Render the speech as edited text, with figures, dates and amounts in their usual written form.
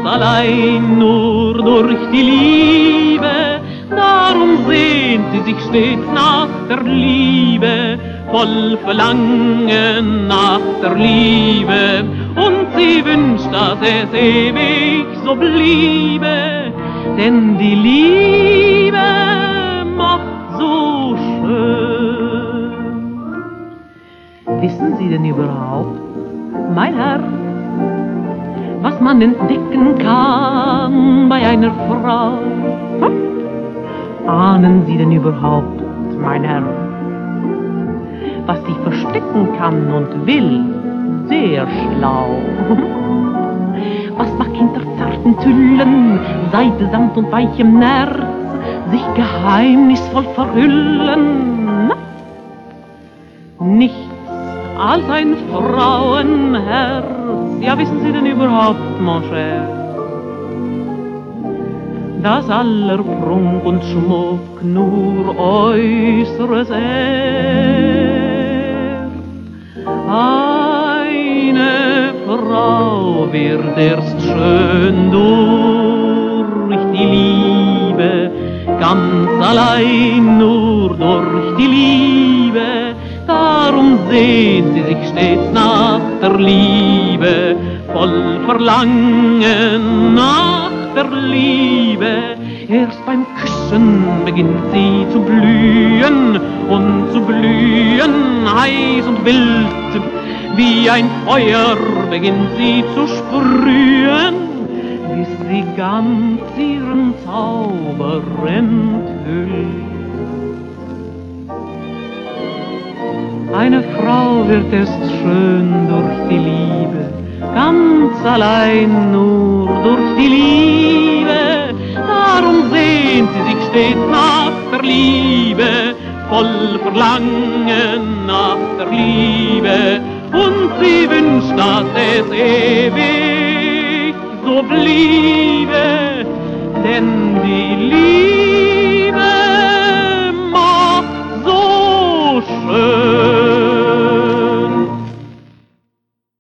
allein nur durch die Liebe. Darum sehnt sie sich stets nach der Liebe, voll Verlangen nach der Liebe. Und sie wünscht, dass es ewig so bliebe, denn die Liebe macht so schön. Wissen Sie denn überhaupt, mein Herr, was man entdecken kann bei einer Frau? Ahnen Sie denn überhaupt, mein Herr, was sie verstecken kann und will, sehr schlau? Was mag hinter zarten Tüllen, Seide, Samt und weichem Nerz sich geheimnisvoll verhüllen? Nichts als ein Frauenherz. Ja, wissen Sie denn überhaupt, mon cher, dass aller Prunk und Schmuck nur Äußeres ehrt? Eine Frau wird erst schön durch die Liebe, ganz allein nur durch die Liebe. Darum sehnt sie sich stets nach der Liebe, voll Verlangen nach der Liebe. Erst beim Küssen beginnt sie zu blühen und zu blühen, heiß und wild. Wie ein Feuer beginnt sie zu sprühen, bis sie ganz ihren Zauber enthüllt. Eine Frau wird erst schön durch die Liebe, ganz allein nur durch die Liebe. Darum sehnt sie sich stets nach der Liebe, voll Verlangen nach der Liebe. Und sie wünscht, dass es ewig so bliebe, denn die Liebe